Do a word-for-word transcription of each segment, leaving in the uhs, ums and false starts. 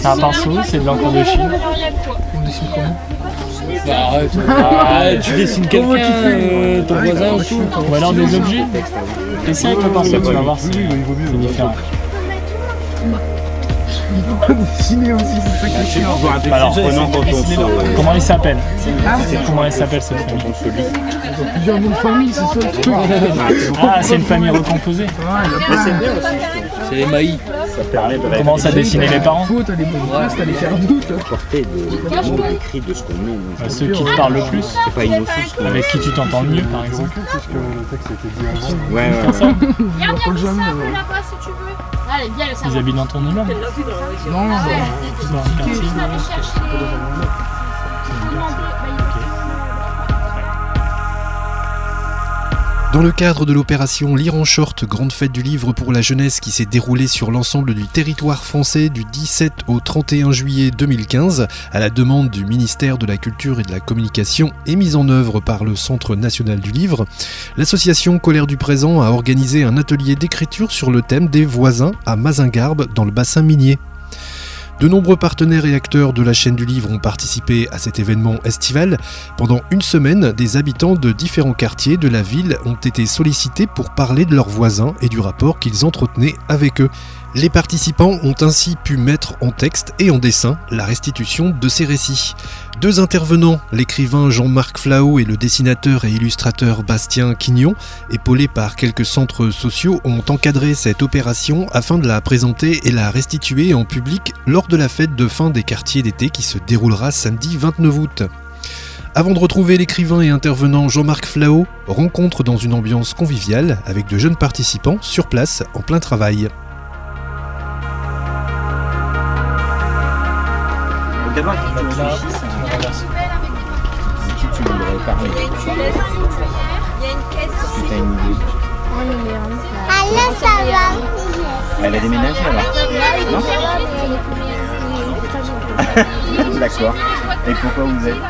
T'as un pinceau, c'est de l'encre de Chine. On dessine comment? Bah, arrête, arrête, tu dessines quelqu'un, euh, ton voisin ou tout. Ou alors des objets. Essaye avec le pinceau, tu vas voir si c'est différent. On peut dessiner aussi, c'est ça qui est chiant. Alors, comment il s'appelle? Comment il s'appelle cette famille? Ils ont plusieurs noms de famille, c'est ça le truc. Ah, c'est une famille recomposée. C'est les maïs. On commence à dessiner les parents. T'as les bonnes phrases, t'as les faire doute. Portée de mots écrits de ce qu'on met. Bah, ceux qui te parlent le plus, C'est pas une notion. avec qui tu t'entends le mieux par exemple. Parce que le texte a été dit avant. Ouais, ouais, Comme ça, Regarde, il y a du sable là-bas si tu veux. Allez, viens le sable. ils habitent dans ton immeuble. Non, non, Dans le quartier. Tu vas aller chercher. Dans le cadre de l'opération Lire en short, grande fête du livre pour la jeunesse qui s'est déroulée sur l'ensemble du territoire français du dix-sept au trente et un juillet deux mille quinze, à la demande du ministère de la Culture et de la Communication et mise en œuvre par le Centre national du livre, l'association Colère du Présent a organisé un atelier d'écriture sur le thème des voisins à Mazingarbe dans le bassin minier. De nombreux partenaires et acteurs de la chaîne du livre ont participé à cet événement estival. Pendant une semaine, des habitants de différents quartiers de la ville ont été sollicités pour parler de leurs voisins et du rapport qu'ils entretenaient avec eux. Les participants ont ainsi pu mettre en texte et en dessin la restitution de ces récits. Deux intervenants, l'écrivain Jean-Marc Flao et le dessinateur et illustrateur Bastien Quignon, épaulés par quelques centres sociaux, ont encadré cette opération afin de la présenter et la restituer en public lors de la fête de fin des quartiers d'été qui se déroulera samedi vingt-neuf août. Avant de retrouver l'écrivain et intervenant Jean-Marc Flao, rencontre dans une ambiance conviviale avec de jeunes participants sur place en plein travail. D'abord, il faut que tu réfléchisses à qui tu voudrais parler. Il y a une caisse. Il y a une caisse. Est-ce que tu as une idée? Alors ça va. Elle a déménagé alors? Non? D'accord. Et pourquoi vous êtes?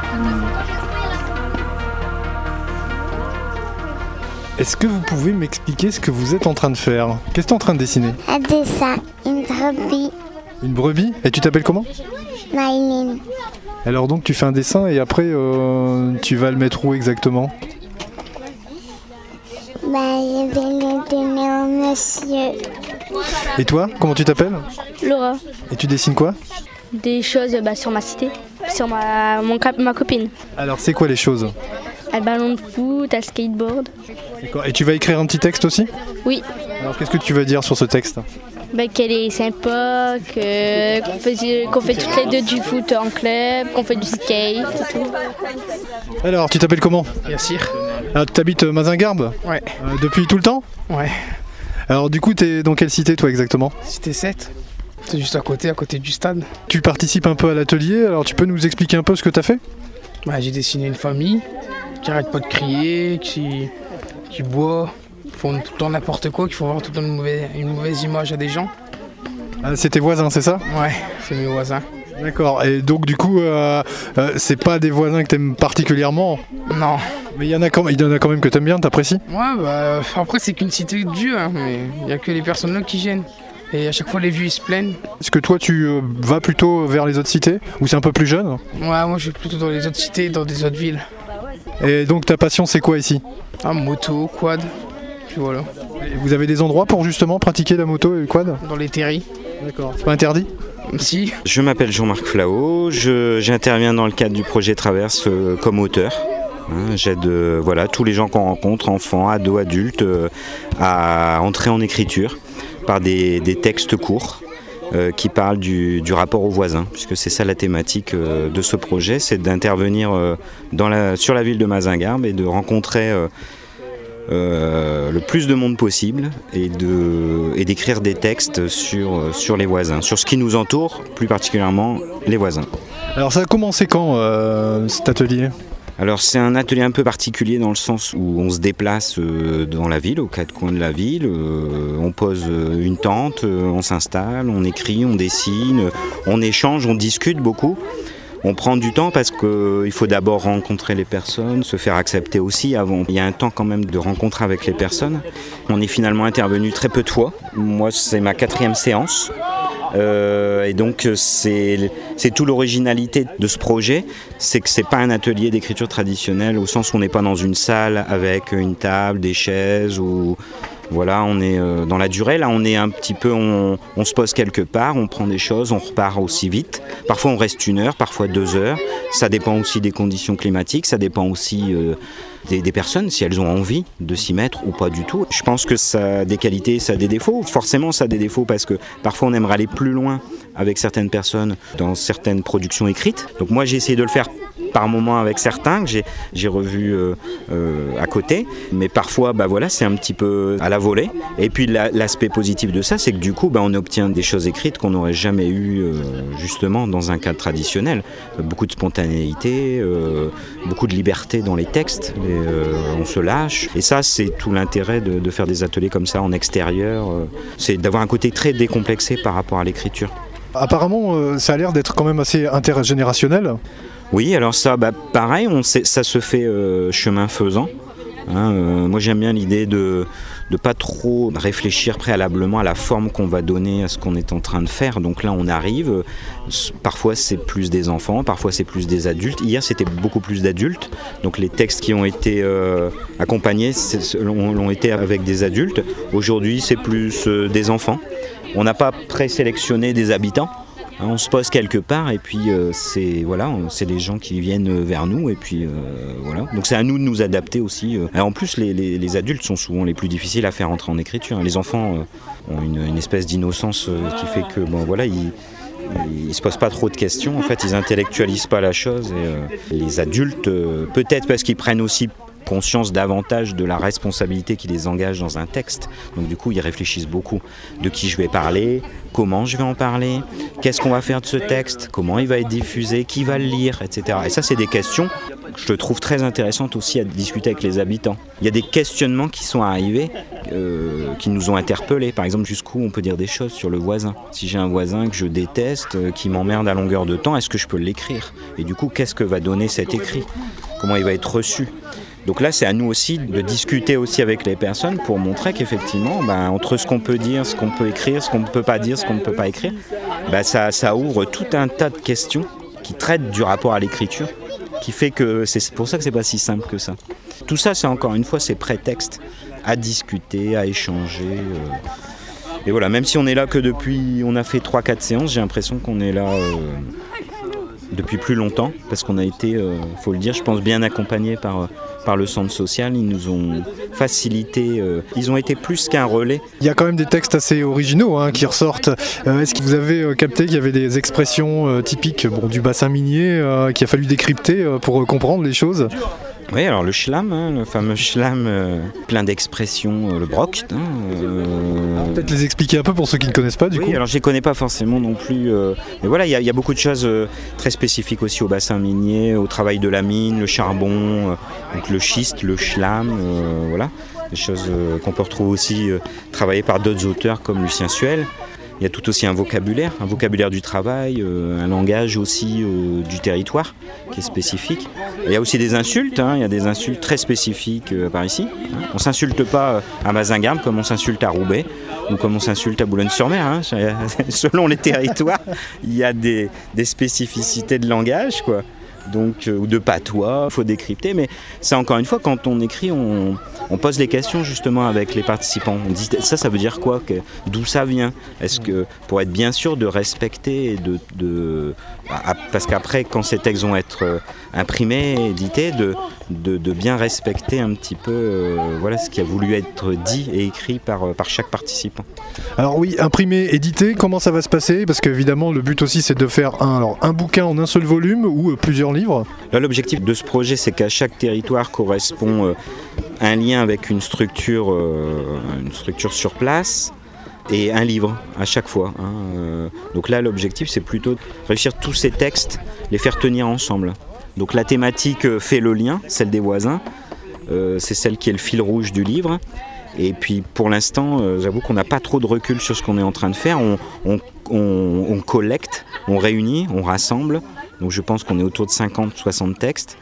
Est-ce que vous pouvez m'expliquer ce que vous êtes en train de faire? Qu'est-ce que tu es en train de dessiner? Un dessin, une brebis, Une brebis? Et tu t'appelles comment? Maïline. Alors donc tu fais un dessin et après euh, tu vas le mettre où exactement? Bah, je vais le donner au monsieur. Et toi, comment tu t'appelles? Laura, Et tu dessines quoi? des choses bah, sur ma cité, sur ma, mon, cap- ma copine. Alors c'est quoi les choses? Elle ballon de foot, elle skateboard. D'accord. Et tu vas écrire un petit texte aussi? Oui, Alors qu'est-ce que tu vas dire sur ce texte? bah, qu'elle est sympa, que, qu'on, fait, qu'on fait toutes les deux du foot en club, qu'on fait du skate et tout. Alors tu t'appelles comment? Yassir. Alors tu habites Mazingarbe? Ouais. Euh, depuis tout le temps? Ouais. Alors du coup t'es dans quelle cité toi exactement? Cité sept. C'est juste à côté, à côté du stade. Tu participes un peu à l'atelier, alors tu peux nous expliquer un peu ce que t'as fait? Bah, j'ai dessiné une famille qui arrête pas de crier, qui, qui boit, qui font tout le temps n'importe quoi, qui font voir tout le temps une mauvaise, une mauvaise image à des gens. Ah, c'est tes voisins, c'est ça? Ouais, c'est mes voisins. D'accord, et donc du coup, euh, euh, c'est pas des voisins que t'aimes particulièrement? Non. Mais il y en a quand, il y en a quand même que t'aimes bien, t'apprécies? Ouais, bah, après c'est qu'une cité de vieux, hein, mais il n'y a que les personnes là qui gênent. Et à chaque fois les vieux ils se plaignent. Est-ce que toi tu euh, vas plutôt vers les autres cités, ou c'est un peu plus jeune? Ouais, moi je vais plutôt dans les autres cités, dans des autres villes. Et donc ta passion c'est quoi ici? Ah, moto, quad, puis voilà. Et vous avez des endroits pour justement pratiquer la moto et le quad? Dans les terris. D'accord. C'est pas interdit? Si. Je m'appelle Jean-Marc Flao, je, j'interviens dans le cadre du projet Traverse euh, comme auteur. Hein, j'aide euh, voilà, tous les gens qu'on rencontre, enfants, ados, adultes, euh, à entrer en écriture par des, des textes courts euh, qui parlent du, du rapport aux voisins, puisque c'est ça la thématique euh, de ce projet, c'est d'intervenir euh, dans la, sur la ville de Mazingarbe et de rencontrer euh, euh, le plus de monde possible et, de, et d'écrire des textes sur, sur les voisins, sur ce qui nous entoure, plus particulièrement les voisins. Alors ça a commencé quand euh, cet atelier? Alors c'est un atelier un peu particulier dans le sens où on se déplace euh, dans la ville, aux quatre coins de la ville, euh, on pose une tente, euh, on s'installe, on écrit, on dessine, on échange, on discute beaucoup. On prend du temps parce qu'il faut d'abord rencontrer les personnes, se faire accepter aussi avant. Il y a un temps quand même de rencontre avec les personnes. On est finalement intervenu très peu de fois. Moi c'est ma quatrième séance. Euh, et donc c'est, c'est tout l'originalité de ce projet, c'est que c'est pas un atelier d'écriture traditionnelle au sens où on n'est pas dans une salle avec une table, des chaises ou voilà, on est euh, dans la durée. Là, on est un petit peu, on, on se pose quelque part, on prend des choses, on repart aussi vite. Parfois, on reste une heure, parfois deux heures. Ça dépend aussi des conditions climatiques, ça dépend aussi euh, des, des personnes, si elles ont envie de s'y mettre ou pas du tout. Je pense que ça a des qualités, ça a des défauts. Forcément, ça a des défauts parce que parfois, on aimerait aller plus loin avec certaines personnes dans certaines productions écrites. Donc moi, j'ai essayé de le faire par moments avec certains que j'ai, j'ai revus euh, euh, à côté, mais parfois bah voilà, c'est un petit peu à la volée. Et puis la, l'aspect positif de ça, c'est que du coup bah, on obtient des choses écrites qu'on n'aurait jamais eues euh, justement dans un cadre traditionnel. Beaucoup de spontanéité, euh, beaucoup de liberté dans les textes, et, euh, on se lâche. Et ça, c'est tout l'intérêt de, de faire des ateliers comme ça en extérieur, euh, c'est d'avoir un côté très décomplexé par rapport à l'écriture. Apparemment, euh, ça a l'air d'être quand même assez intergénérationnel. Oui, alors ça, bah, pareil, on sait, ça se fait euh, chemin faisant. Hein, euh, moi, j'aime bien l'idée de ne pas trop réfléchir préalablement à la forme qu'on va donner à ce qu'on est en train de faire. Donc là, on arrive. Euh, parfois, c'est plus des enfants, parfois, c'est plus des adultes. Hier, c'était beaucoup plus d'adultes. Donc les textes qui ont été euh, accompagnés l'ont, l'ont été avec des adultes. Aujourd'hui, c'est plus euh, des enfants. On n'a pas présélectionné des habitants. On se pose quelque part et puis euh, c'est, voilà, c'est les gens qui viennent vers nous et puis euh, voilà. Donc c'est à nous de nous adapter aussi. Et en plus les, les, les adultes sont souvent les plus difficiles à faire entrer en écriture. Les enfants euh, ont une, une espèce d'innocence euh, qui fait que bon voilà, ils ils ne se posent pas trop de questions. En fait, ils intellectualisent pas la chose. Et, euh, les adultes, euh, peut-être parce qu'ils prennent aussi conscience davantage de la responsabilité qui les engage dans un texte. Donc du coup, ils réfléchissent beaucoup. De qui je vais parler, comment je vais en parler, qu'est-ce qu'on va faire de ce texte, comment il va être diffusé, qui va le lire, et cetera. Et ça, c'est des questions que je trouve très intéressantes aussi à discuter avec les habitants. Il y a des questionnements qui sont arrivés, euh, qui nous ont interpellés. Par exemple, jusqu'où on peut dire des choses sur le voisin. Si j'ai un voisin que je déteste, euh, qui m'emmerde à longueur de temps, est-ce que je peux l'écrire ? Et du coup, qu'est-ce que va donner cet écrit ? Comment il va être reçu ? Donc là, c'est à nous aussi de discuter aussi avec les personnes pour montrer qu'effectivement, ben, entre ce qu'on peut dire, ce qu'on peut écrire, ce qu'on ne peut pas dire, ce qu'on ne peut pas écrire, ben, ça, ça ouvre tout un tas de questions qui traitent du rapport à l'écriture, qui fait que c'est pour ça que c'est pas si simple que ça. Tout ça, c'est encore une fois, c'est prétexte à discuter, à échanger. Euh, et voilà, même si on est là que depuis, on a fait trois quatre séances, j'ai l'impression qu'on est là euh, depuis plus longtemps, parce qu'on a été, il euh, faut le dire, je pense bien accompagnés par, par le centre social. Ils nous ont facilité, euh, ils ont été plus qu'un relais. Il y a quand même des textes assez originaux hein, qui ressortent. Euh, est-ce que vous avez euh, capté qu'il y avait des expressions euh, typiques bon, du bassin minier euh, qu'il a fallu décrypter euh, pour euh, comprendre les choses ? Oui, alors le schlam, hein, le fameux schlam, euh, plein d'expressions, euh, le broct. Hein, euh... Peut-être les expliquer un peu pour ceux qui ne connaissent pas du oui, coup. Alors je ne les connais pas forcément non plus. Euh, mais voilà, il y, y a beaucoup de choses euh, très spécifiques aussi au bassin minier, au travail de la mine, le charbon, euh, donc le schiste, le schlam, euh, voilà. Des choses euh, qu'on peut retrouver aussi euh, travaillées par d'autres auteurs comme Lucien Suel. Il y a tout aussi un vocabulaire, un vocabulaire du travail, euh, un langage aussi euh, du territoire qui est spécifique. Et il y a aussi des insultes, hein, il y a des insultes très spécifiques euh, par ici. Hein. On ne s'insulte pas à Mazingarbe comme on s'insulte à Roubaix ou comme on s'insulte à Boulogne-sur-Mer. Hein. Selon les territoires, il y a des, des spécificités de langage, quoi. Donc, euh, ou de patois, il faut décrypter. Mais c'est encore une fois, quand on écrit, on, on pose les questions justement avec les participants. On dit ça, ça veut dire quoi que, d'où ça vient ? Est-ce que, pour être bien sûr de respecter, et de, de, à, parce qu'après, quand ces textes vont être euh, imprimés, édités, de, de, de bien respecter un petit peu euh, voilà, ce qui a voulu être dit et écrit par, par chaque participant. Alors oui, imprimé, édité, comment ça va se passer ? Parce qu'évidemment, le but aussi, c'est de faire un, alors, un bouquin en un seul volume ou euh, plusieurs livres. Là, l'objectif de ce projet, c'est qu'à chaque territoire correspond euh, un lien avec une structure, euh, une structure sur place et un livre à chaque fois. Hein. Euh, donc là, l'objectif, c'est plutôt de réussir tous ces textes, les faire tenir ensemble. Donc la thématique euh, fait le lien, celle des voisins, euh, c'est celle qui est le fil rouge du livre. Et puis pour l'instant, euh, j'avoue qu'on n'a pas trop de recul sur ce qu'on est en train de faire. On, on, on, on collecte, on réunit, on rassemble. Donc je pense qu'on est autour de cinquante à soixante textes.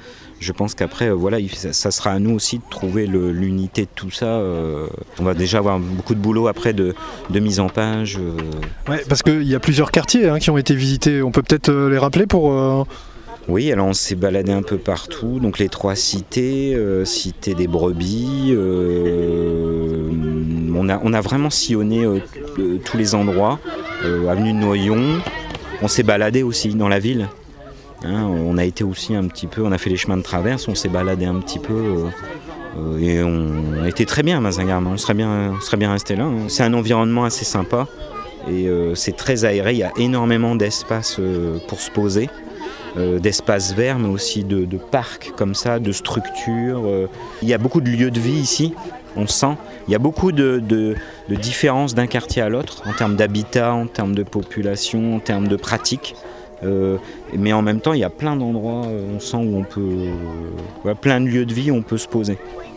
Je pense qu'après, euh, voilà, ça, ça sera à nous aussi de trouver le, l'unité de tout ça. Euh, on va déjà avoir beaucoup de boulot après de, de mise en page. Euh. Ouais, parce qu'il y a plusieurs quartiers hein, qui ont été visités. On peut peut-être euh, les rappeler pour... Euh... Oui, alors on s'est baladé un peu partout. Donc les trois cités, euh, cité des brebis. Euh, on, a, on a vraiment sillonné euh, euh, tous les endroits. Euh, avenue de Noyon. On s'est baladé aussi dans la ville. Hein, on a été aussi un petit peu, on a fait les chemins de traverse, on s'est baladé un petit peu euh, euh, et on a été très bien à Mazingarbe, on serait bien, on serait bien resté là. Hein. C'est un environnement assez sympa et euh, c'est très aéré, il y a énormément d'espace euh, pour se poser, euh, d'espaces verts mais aussi de, de parcs comme ça, de structures. Euh. Il y a beaucoup de lieux de vie ici, on sent. Il y a beaucoup de, de, de différences d'un quartier à l'autre en termes d'habitat, en termes de population, en termes de pratiques. Euh, mais en même temps, il y a plein d'endroits, euh, on sent où on peut, euh, voilà, plein de lieux de vie où on peut se poser.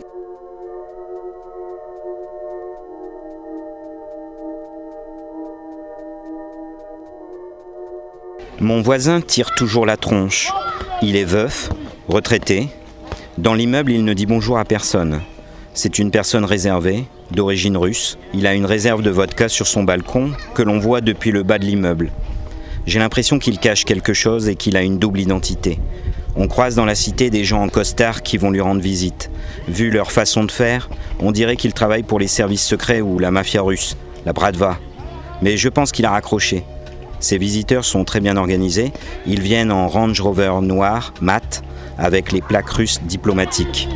Mon voisin tire toujours la tronche. Il est veuf, retraité. Dans l'immeuble, il ne dit bonjour à personne. C'est une personne réservée, d'origine russe. Il a une réserve de vodka sur son balcon que l'on voit depuis le bas de l'immeuble. J'ai l'impression qu'il cache quelque chose et qu'il a une double identité. On croise dans la cité des gens en costard qui vont lui rendre visite. Vu leur façon de faire, on dirait qu'il travaille pour les services secrets ou la mafia russe, la Bratva. Mais je pense qu'il a raccroché. Ces visiteurs sont très bien organisés. Ils viennent en Range Rover noir, mat, avec les plaques russes diplomatiques.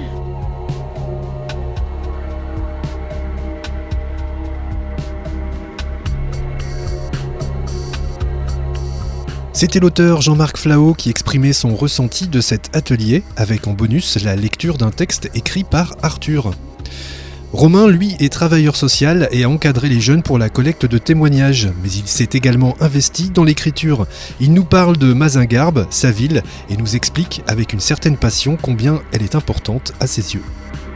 C'était l'auteur Jean-Marc Flao qui exprimait son ressenti de cet atelier, avec en bonus la lecture d'un texte écrit par Arthur. Romain, lui, est travailleur social et a encadré les jeunes pour la collecte de témoignages, mais il s'est également investi dans l'écriture. Il nous parle de Mazingarbe, sa ville, et nous explique avec une certaine passion combien elle est importante à ses yeux.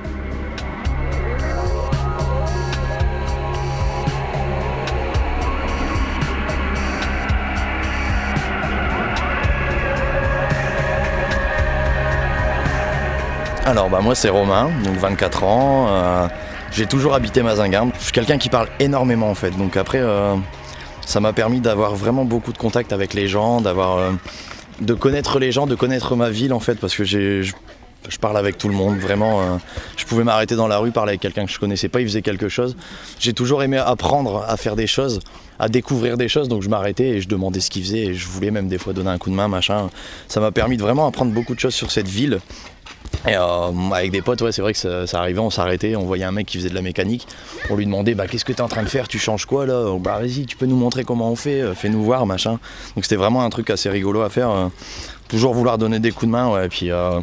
Alors bah moi c'est Romain, donc vingt-quatre ans, euh, j'ai toujours habité Mazingarbe. Je suis quelqu'un qui parle énormément en fait, donc après euh, ça m'a permis d'avoir vraiment beaucoup de contacts avec les gens, d'avoir, euh, de connaître les gens, de connaître ma ville en fait, parce que j'ai, je, je parle avec tout le monde, vraiment. Euh, je pouvais m'arrêter dans la rue, parler avec quelqu'un que je connaissais pas, il faisait quelque chose. J'ai toujours aimé apprendre à faire des choses, à découvrir des choses, donc je m'arrêtais et je demandais ce qu'il faisait et je voulais même des fois donner un coup de main, machin. Ça m'a permis de vraiment apprendre beaucoup de choses sur cette ville. Et euh, avec des potes, ouais, c'est vrai que ça, ça arrivait, on s'arrêtait, on voyait un mec qui faisait de la mécanique, on lui demandait bah, qu'est-ce que t'es en train de faire, tu changes quoi là, bah vas-y, tu peux nous montrer comment on fait, fais-nous voir, machin. Donc c'était vraiment un truc assez rigolo à faire, euh, toujours vouloir donner des coups de main, ouais. Et puis euh,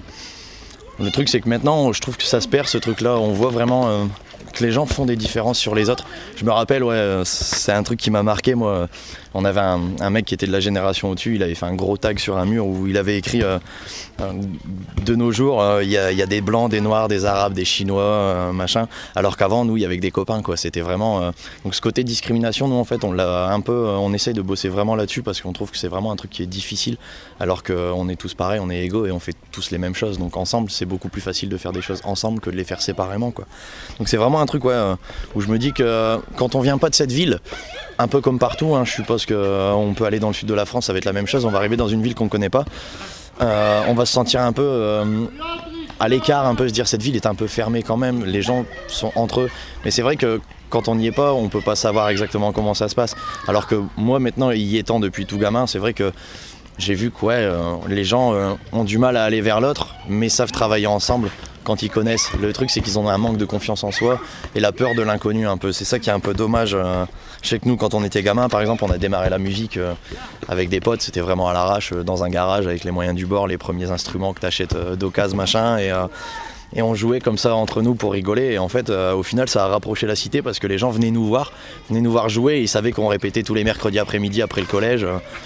le truc c'est que maintenant, je trouve que ça se perd ce truc-là, on voit vraiment euh, que les gens font des différences sur les autres. Je me rappelle, ouais, c'est un truc qui m'a marqué, moi. On avait un, un mec qui était de la génération au-dessus, il avait fait un gros tag sur un mur où il avait écrit euh, euh, de nos jours, il euh, y, y a des blancs, des noirs, des arabes, des chinois, euh, machin. Alors qu'avant, nous, il y avait que des copains, quoi. C'était vraiment. Euh... Donc ce côté discrimination, nous, en fait, on l'a un peu. Euh, on essaye de bosser vraiment là-dessus parce qu'on trouve que c'est vraiment un truc qui est difficile. Alors qu'on est tous pareils, on est égaux et on fait tous les mêmes choses. Donc ensemble, c'est beaucoup plus facile de faire des choses ensemble que de les faire séparément, quoi. Donc c'est vraiment un truc, ouais, euh, où je me dis que euh, quand on vient pas de cette ville, un peu comme partout, hein, je suppose qu'on euh, peut aller dans le sud de la France, ça va être la même chose, on va arriver dans une ville qu'on ne connaît pas, euh, on va se sentir un peu euh, à l'écart, un peu se dire cette ville est un peu fermée quand même, les gens sont entre eux, mais c'est vrai que quand on n'y est pas, on ne peut pas savoir exactement comment ça se passe, alors que moi maintenant y étant depuis tout gamin, c'est vrai que j'ai vu que ouais, euh, les gens euh, ont du mal à aller vers l'autre, mais savent travailler ensemble quand ils connaissent. Le truc, c'est qu'ils ont un manque de confiance en soi et la peur de l'inconnu un peu. C'est ça qui est un peu dommage. Euh, je sais que nous, quand on était gamin, par exemple, on a démarré la musique euh, avec des potes. C'était vraiment à l'arrache, euh, dans un garage, avec les moyens du bord, les premiers instruments que t'achètes euh, d'occasion, machin. Et, euh, et on jouait comme ça entre nous pour rigoler. Et en fait, euh, au final, ça a rapproché la cité parce que les gens venaient nous voir, venaient nous voir jouer. Et ils savaient qu'on répétait tous les mercredis après-midi après le collège. Euh,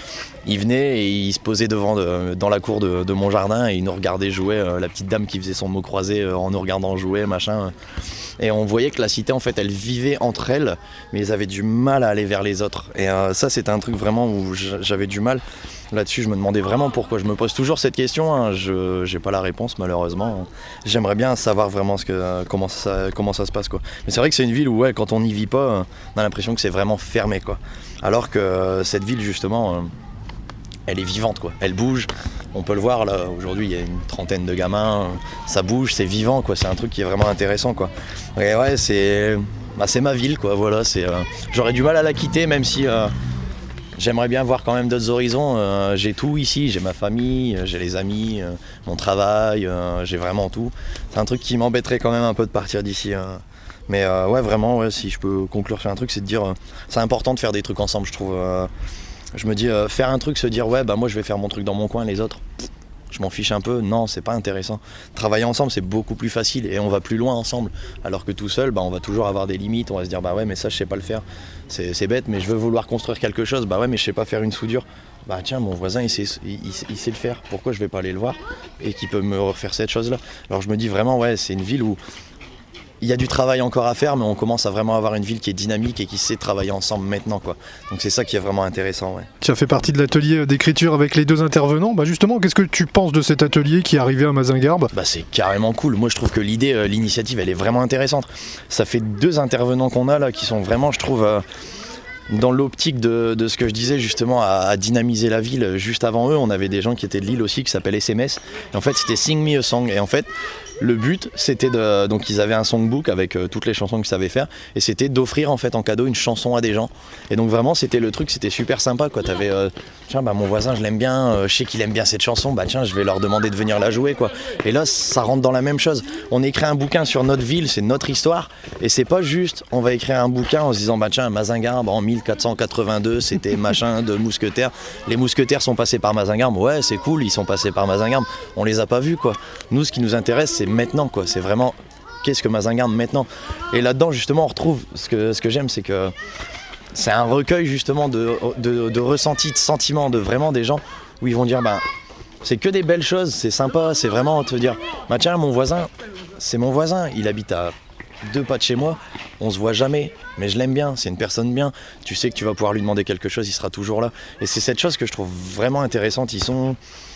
il venait et il se posait devant de, dans la cour de, de mon jardin et il nous regardait jouer, euh, la petite dame qui faisait son mot croisé euh, en nous regardant jouer, machin. Et on voyait que la cité, en fait, elle vivait entre elles, mais ils avaient du mal à aller vers les autres. Et euh, ça, c'était un truc vraiment où j'avais du mal. Là-dessus, je me demandais vraiment pourquoi. Je me pose toujours cette question, hein. Je n'ai pas la réponse, malheureusement. J'aimerais bien savoir vraiment ce que, comment, ça, comment ça se passe, quoi. Mais c'est vrai que c'est une ville où, ouais, quand on n'y vit pas, on a l'impression que c'est vraiment fermé, quoi. Alors que euh, cette ville, justement, euh, elle est vivante, quoi. Elle bouge. On peut le voir, là, aujourd'hui, il y a une trentaine de gamins. Ça bouge, c'est vivant, quoi. C'est un truc qui est vraiment intéressant, quoi. Et ouais, c'est, bah, c'est ma ville, quoi. Voilà, c'est, euh, j'aurais du mal à la quitter, même si euh, j'aimerais bien voir quand même d'autres horizons. Euh, j'ai tout ici, j'ai ma famille, j'ai les amis, euh, mon travail, euh, j'ai vraiment tout. C'est un truc qui m'embêterait quand même un peu de partir d'ici. Euh. Mais euh, ouais, vraiment, ouais, si je peux conclure sur un truc, c'est de dire, euh, c'est important de faire des trucs ensemble, je trouve. Euh, je me dis, euh, faire un truc, se dire, ouais, bah moi je vais faire mon truc dans mon coin, les autres, pff, je m'en fiche un peu. Non, c'est pas intéressant. Travailler ensemble, c'est beaucoup plus facile et on va plus loin ensemble. Alors que tout seul, bah, on va toujours avoir des limites. On va se dire, bah ouais, mais ça, je sais pas le faire. C'est, c'est bête, mais je veux vouloir construire quelque chose. Bah ouais, mais je sais pas faire une soudure. Bah tiens, mon voisin, il sait, il, il, il sait le faire. Pourquoi je vais pas aller le voir et qu'il peut me refaire cette chose-là? Alors je me dis vraiment, ouais, c'est une ville où il y a du travail encore à faire, mais on commence à vraiment avoir une ville qui est dynamique et qui sait travailler ensemble maintenant, quoi. Donc c'est ça qui est vraiment intéressant, ouais. Tu as fait partie de l'atelier d'écriture avec les deux intervenants. Bah justement, qu'est-ce que tu penses de cet atelier qui est arrivé à Mazingarbe? Bah c'est carrément cool. Moi je trouve que l'idée, euh, l'initiative, elle est vraiment intéressante. Ça fait deux intervenants qu'on a là qui sont vraiment, je trouve, euh, dans l'optique de, de ce que je disais justement, à, à dynamiser la ville. Juste avant eux, on avait des gens qui étaient de Lille aussi, qui s'appellent S M S. Et en fait, c'était Sing Me a Song. Et en fait, le but, c'était de, donc ils avaient un songbook avec euh, toutes les chansons qu'ils savaient faire, et c'était d'offrir en fait en cadeau une chanson à des gens. Et donc vraiment, c'était le truc, c'était super sympa, quoi. T'avais, euh, tiens, bah mon voisin, je l'aime bien, euh, je sais qu'il aime bien cette chanson, bah tiens, je vais leur demander de venir la jouer, quoi. Et là, ça rentre dans la même chose. On écrit un bouquin sur notre ville, c'est notre histoire, et c'est pas juste, on va écrire un bouquin en se disant, bah tiens, Mazingarbe en mille quatre cent quatre-vingt-deux, c'était machin de mousquetaires. Les mousquetaires sont passés par Mazingarbe, ouais, c'est cool, ils sont passés par Mazingarbe. On les a pas vus, quoi. Nous, ce qui nous intéresse, c'est maintenant, quoi. C'est vraiment qu'est-ce que Mazingarbe maintenant. Et là-dedans, justement, on retrouve ce que, ce que j'aime, c'est que c'est un recueil justement de, de, de ressentis, de sentiments, de vraiment des gens où ils vont dire, bah, c'est que des belles choses, c'est sympa, c'est vraiment te dire, bah tiens, mon voisin, c'est mon voisin, il habite à deux pas de chez moi, on se voit jamais, mais je l'aime bien, c'est une personne bien, tu sais que tu vas pouvoir lui demander quelque chose, il sera toujours là. Et c'est cette chose que je trouve vraiment intéressante. Ils sont...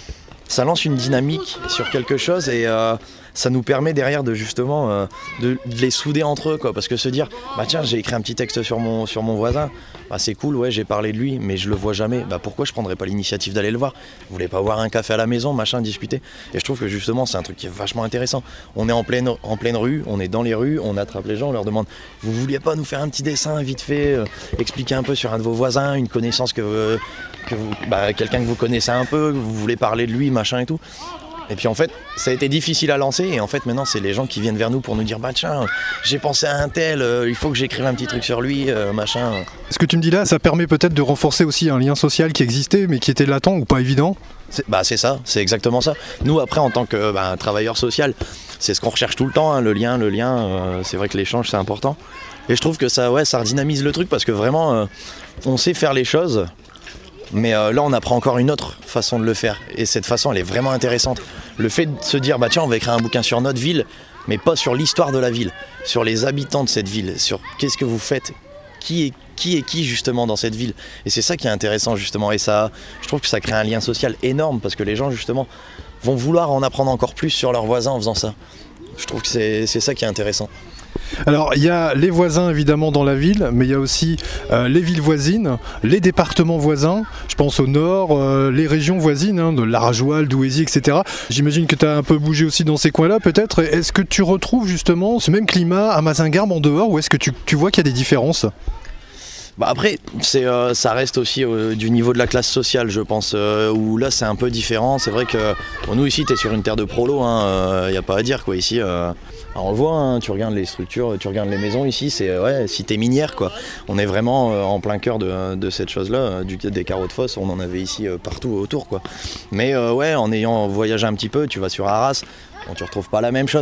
Ça lance une dynamique sur quelque chose et euh, ça nous permet derrière de justement euh, de, de les souder entre eux, quoi. Parce que se dire, bah tiens, j'ai écrit un petit texte sur mon, sur mon voisin, bah c'est cool, ouais, j'ai parlé de lui, mais je le vois jamais, bah pourquoi je prendrais pas l'initiative d'aller le voir? Vous voulez pas boire un café à la maison, machin, discuter? Et je trouve que justement c'est un truc qui est vachement intéressant. On est en pleine, en pleine rue, on est dans les rues, on attrape les gens, on leur demande, vous vouliez pas nous faire un petit dessin vite fait, euh, expliquer un peu sur un de vos voisins, une connaissance que, euh, que vous, bah, quelqu'un que vous connaissez un peu, que vous voulez parler de lui, machin et tout. Et puis en fait, ça a été difficile à lancer et en fait maintenant c'est les gens qui viennent vers nous pour nous dire, bah tiens, j'ai pensé à un tel, euh, il faut que j'écrive un petit truc sur lui, euh, machin. Ce que tu me dis là, ça permet peut-être de renforcer aussi un lien social qui existait mais qui était latent ou pas évident? C'est, bah c'est ça, c'est exactement ça. Nous après en tant que bah, travailleur social, c'est ce qu'on recherche tout le temps, hein, le lien, le lien, euh, c'est vrai que l'échange c'est important. Et je trouve que ça, ouais, ça redynamise le truc parce que vraiment, euh, on sait faire les choses. Mais euh, là on apprend encore une autre façon de le faire et cette façon elle est vraiment intéressante. Le fait de se dire bah tiens on va écrire un bouquin sur notre ville mais pas sur l'histoire de la ville, sur les habitants de cette ville, sur qu'est-ce que vous faites, qui est qui est qui justement dans cette ville. Et c'est ça qui est intéressant justement et ça, je trouve que ça crée un lien social énorme parce que les gens justement vont vouloir en apprendre encore plus sur leurs voisins en faisant ça. Je trouve que c'est, c'est ça qui est intéressant. Alors il y a les voisins évidemment dans la ville, mais il y a aussi euh, les villes voisines, les départements voisins, je pense au nord, euh, les régions voisines, hein, de Larajoie, Douaisis, et cetera. J'imagine que tu as un peu bougé aussi dans ces coins-là peut-être. Est-ce que tu retrouves justement ce même climat à Mazingarbe en dehors ou est-ce que tu, tu vois qu'il y a des différences? Bah après, c'est, euh, ça reste aussi euh, du niveau de la classe sociale, je pense, euh, où là c'est un peu différent. C'est vrai que bon, nous ici, t'es sur une terre de prolo, il hein, euh, n'y a pas à dire quoi. Ici, euh, on le voit, hein, tu regardes les structures, tu regardes les maisons ici, c'est ouais, cité minière quoi. On est vraiment euh, en plein cœur de, de cette chose-là, euh, du, des carreaux de fosse, on en avait ici euh, partout autour quoi. Mais euh, ouais, en ayant voyagé un petit peu, tu vas sur Arras, bon, tu retrouves pas la même chose.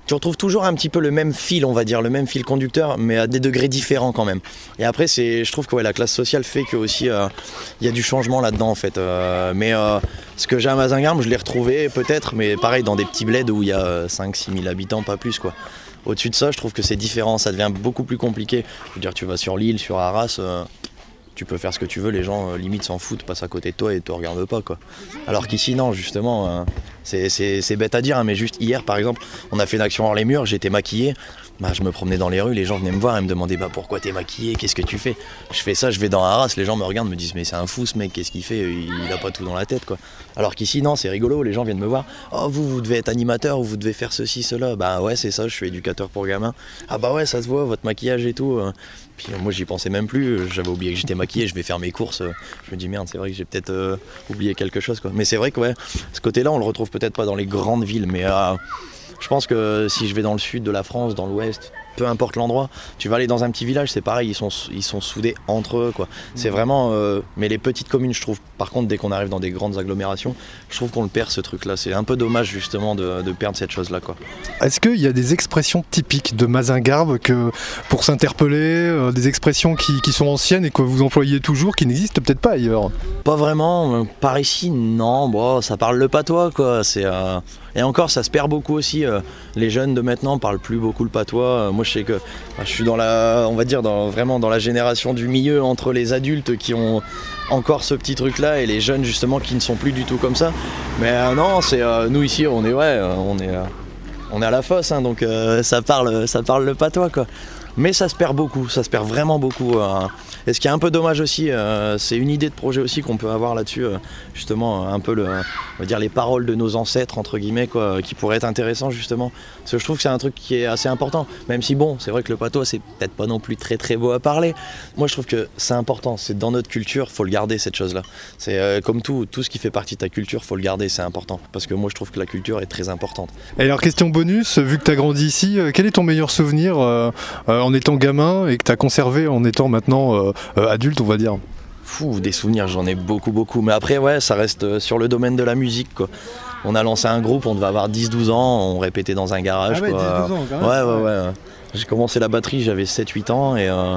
tu retrouves toujours un petit peu le même fil, on va dire, le même fil conducteur, mais à des degrés différents quand même. Et après, c'est, je trouve que ouais, la classe sociale fait que aussi il euh, y a du changement là-dedans en fait. Euh, mais euh, ce que j'ai à Mazingarbe, je l'ai retrouvé peut-être, mais pareil dans des petits bleds où il y a cinq six mille habitants, pas plus quoi. Au-dessus de ça, je trouve que c'est différent, ça devient beaucoup plus compliqué. Je veux dire, tu vas sur l'île, sur Arras, euh, tu peux faire ce que tu veux, les gens euh, limite s'en foutent, passent à côté de toi et te regardent pas quoi. Alors qu'ici non, justement, euh, c'est, c'est, c'est bête à dire, hein, mais juste hier par exemple, on a fait une action hors les murs, j'étais maquillé. Bah, je me promenais dans les rues, les gens venaient me voir et me demandaient bah, pourquoi t'es maquillé, qu'est-ce que tu fais. Je fais ça, je vais dans Arras, les gens me regardent, me disent mais c'est un fou ce mec, qu'est-ce qu'il fait, il, il a pas tout dans la tête quoi. Alors qu'ici non, c'est rigolo, les gens viennent me voir, oh vous vous devez être animateur ou vous devez faire ceci, cela. Bah ouais c'est ça, je suis éducateur pour gamins. Ah bah ouais ça se voit, votre maquillage et tout. Puis moi j'y pensais même plus, j'avais oublié que j'étais maquillé, je vais faire mes courses. Je me dis merde c'est vrai que j'ai peut-être euh, oublié quelque chose quoi. Mais c'est vrai que ouais, ce côté-là on le retrouve peut-être pas dans les grandes villes, mais euh, je pense que si je vais dans le sud de la France, dans l'ouest, peu importe l'endroit, tu vas aller dans un petit village, c'est pareil, ils sont, ils sont soudés entre eux quoi. C'est vraiment, euh, mais les petites communes je trouve, par contre dès qu'on arrive dans des grandes agglomérations, je trouve qu'on le perd ce truc là, c'est un peu dommage justement de, de perdre cette chose là quoi. Est-ce qu'il y a des expressions typiques de Mazingarbe que, pour s'interpeller, euh, des expressions qui, qui sont anciennes et que vous employez toujours, qui n'existent peut-être pas ailleurs? Pas vraiment, par ici non, bon, ça parle le patois quoi, c'est... Euh... Et encore, ça se perd beaucoup aussi. Euh, les jeunes de maintenant parlent plus beaucoup le patois. Euh, moi, je sais que bah, je suis dans la, on va dire, dans, vraiment dans la génération du milieu entre les adultes qui ont encore ce petit truc-là et les jeunes justement qui ne sont plus du tout comme ça. Mais euh, non, c'est euh, nous ici, on est ouais, euh, on est, euh, on est à la fosse, hein, donc euh, ça parle, ça parle le patois quoi. Mais ça se perd beaucoup, ça se perd vraiment beaucoup. Euh, et ce qui est un peu dommage aussi, euh, c'est une idée de projet aussi qu'on peut avoir là-dessus, euh, justement un peu le, on va dire les paroles de nos ancêtres entre guillemets quoi, qui pourraient être intéressants justement. Parce que je trouve que c'est un truc qui est assez important. Même si bon, c'est vrai que le patois c'est peut-être pas non plus très très beau à parler. Moi je trouve que c'est important, c'est dans notre culture, faut le garder cette chose-là. C'est euh, comme tout, tout ce qui fait partie de ta culture, faut le garder, c'est important. Parce que moi je trouve que la culture est très importante. Et alors question bonus, vu que tu as grandi ici, euh, quel est ton meilleur souvenir euh, euh, en étant gamin et que tu as conservé en étant maintenant euh, euh, adulte, on va dire? Fou, des souvenirs, j'en ai beaucoup, beaucoup. Mais après, ouais, ça reste sur le domaine de la musique, quoi. On a lancé un groupe, on devait avoir dix douze ans, on répétait dans un garage. Ah ouais, quoi. dix douze ans, quand même. Ouais, ouais, ouais. J'ai commencé la batterie, j'avais sept huit ans et... Euh,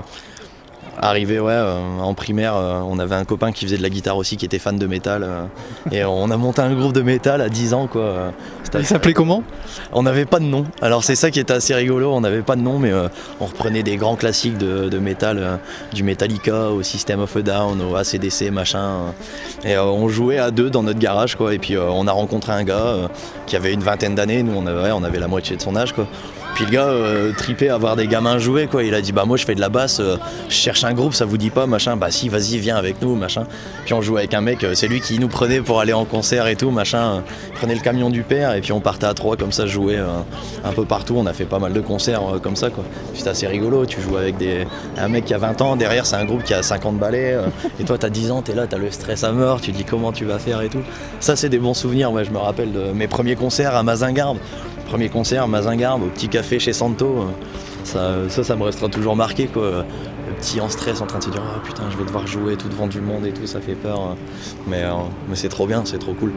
Arrivé ouais, euh, en primaire, euh, on avait un copain qui faisait de la guitare aussi, qui était fan de métal. Euh, et on a monté un groupe de métal à dix ans. Quoi. Il s'appelait comment? On n'avait pas de nom. Alors c'est ça qui était assez rigolo, on n'avait pas de nom, mais euh, on reprenait des grands classiques de, de métal, euh, du Metallica au System of a Down, au A C D C, machin. Euh, et euh, on jouait à deux dans notre garage, quoi. Et puis euh, on a rencontré un gars euh, qui avait une vingtaine d'années, nous on avait, on avait la moitié de son âge, quoi. Puis le gars euh, tripait à voir des gamins jouer quoi. Il a dit bah moi je fais de la basse, euh, je cherche un groupe, ça vous dit pas machin. Bah si vas-y viens avec nous machin. Puis on jouait avec un mec, euh, c'est lui qui nous prenait pour aller en concert et tout machin. Il prenait le camion du père et puis on partait à trois comme ça jouer euh, un peu partout. On a fait pas mal de concerts euh, comme ça quoi. C'était assez rigolo, tu joues avec des... un mec qui a vingt ans, derrière c'est un groupe qui a cinquante balais euh, et toi t'as dix ans, t'es là, t'as le stress à mort, tu te dis comment tu vas faire et tout. Ça c'est des bons souvenirs, ouais, je me rappelle de mes premiers concerts à Mazingarbe. Premier concert, Mazingarbe, au petit café chez Santo, ça, ça, ça me restera toujours marqué quoi. Le petit en stress en train de se dire ah putain je vais devoir jouer tout devant du monde et tout, ça fait peur. Mais, euh, mais c'est trop bien, c'est trop cool.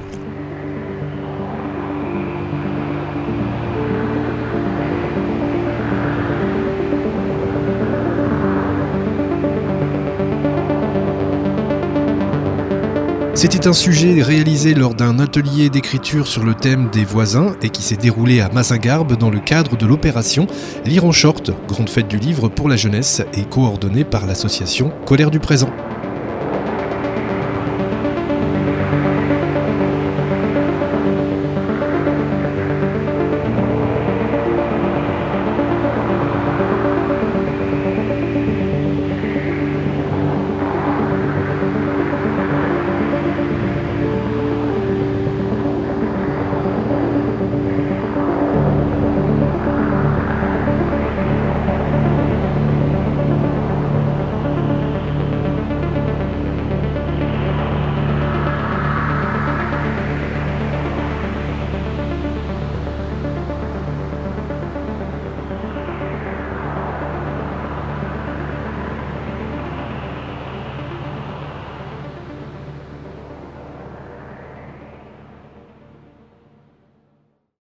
C'était un sujet réalisé lors d'un atelier d'écriture sur le thème des voisins et qui s'est déroulé à Mazingarbe dans le cadre de l'opération Lire en short, grande fête du livre pour la jeunesse et coordonnée par l'association Colère du présent.